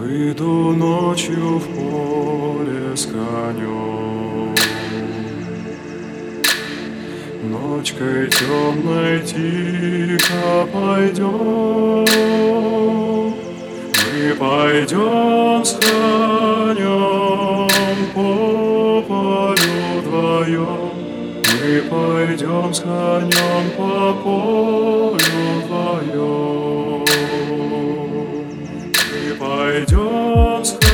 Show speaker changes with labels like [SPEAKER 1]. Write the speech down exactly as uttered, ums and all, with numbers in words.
[SPEAKER 1] Выйду ночью в поле с конем. Ночкой темной тихо пойдем, мы пойдем с конем по полю вдвоем. Мы пойдем с конем по полю вдвоем. Мы пойдем с